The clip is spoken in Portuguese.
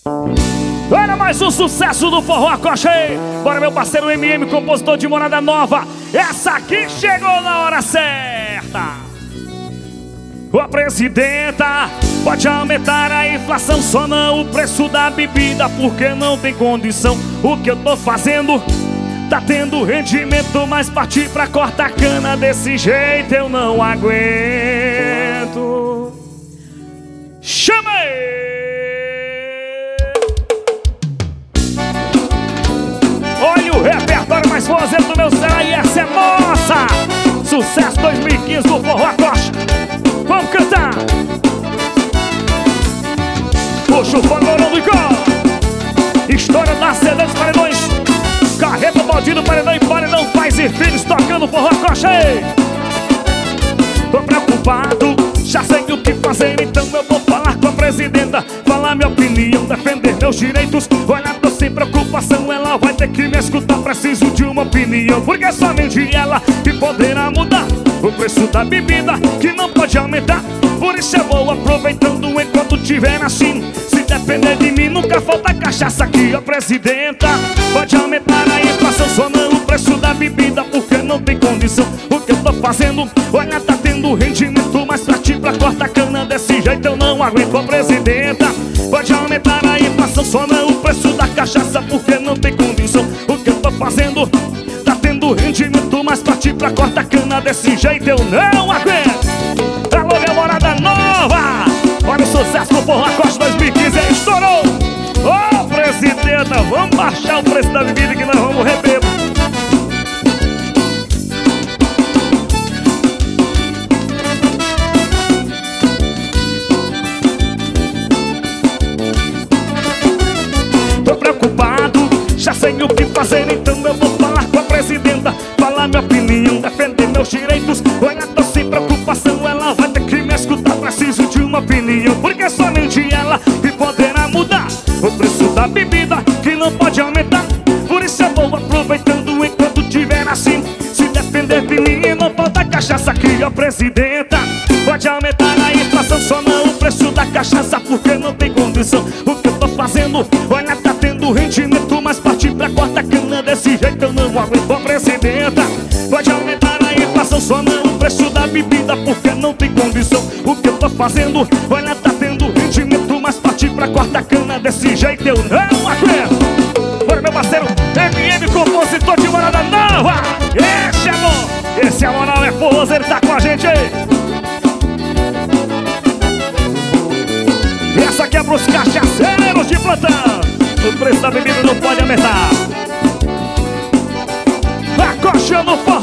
Olha mais um sucesso do Forró Acocha aí. Bora, meu parceiro MM, compositor de Morada Nova. Essa aqui chegou na hora certa. Ô presidenta, pode aumentar a inflação, só não o preço da bebida, porque não tem condição. O que eu tô fazendo tá tendo rendimento, mas partir pra cortar cana desse jeito eu não aguento. Chama aí! Olha o repertório mais forrozeiro do meu Ceará e essa é nossa! Sucesso 2015 do Forró Acocha. Vamos cantar! Puxa o panorama do Icó. História da CD dos Paredões. Carreta, Baldinho, Paredão e Paredão, pais e filhos tocando Forró Acocha. Tô preocupado, já sei o que fazer, então eu vou falar com a presidenta, falar minha opinião, defender meus direitos. Olha, tô sem preocupação, ela vai ter que me escutar. Preciso de uma opinião, porque somente ela que poderá mudar o preço da bebida, que não pode aumentar. Por isso eu vou aproveitando enquanto tiver assim. Se depender de mim, nunca falta cachaça aqui, ó presidenta. Pode aumentar a inflação, só não o preço da bebida, porque não tem condição. O que eu tô fazendo, olha, tá tendo rendimento, mas partir pra cortar cana desse jeito eu não aguento, ó presidenta. Pode aumentar a inflação, só não o preço da cachaça, porque não tem condição. O que eu tô fazendo, tá tendo rendimento, mas partir pra cortar cana desse jeito eu não aguento. Alô, minha Morada Nova! Olha o sucesso do Forró Acocha 2015, estourou! Ô, presidenta, vamos baixar o preço da bebida que nós vamos rever. Tô preocupado, já sei o que fazer, então eu vou falar com a presidenta, falar minha opinião, defender meus direitos. Olha, tô sem preocupação, ela vai ter que me escutar. Preciso de uma opinião, porque somente ela que poderá mudar o preço da bebida, que não pode aumentar. Por isso eu vou aproveitando enquanto tiver assim. Se depender de mim, não falta cachaça aqui, ó presidenta. Pode aumentar a inflação, só não o preço da cachaça, porque não tem condição. O que eu tô fazendo, olha, tá tendo rendimento, mas partir pra cortar cana desse jeito eu não aguento, ó presidenta. Pode aumentar a inflação, só não o preço da bebida, porque não tem condição. O que eu tô fazendo, olha, tá tendo rendimento, mas partir pra cortar cana desse jeito eu não aguento. Bora, meu parceiro MM, compositor de Morada Nova. Esse amor, esse amor não é forroso, ele tá com a gente aí. Essa aqui é pros cachaceiros de plantão. O preço da bebida não pode aumentar. Acocha no forró.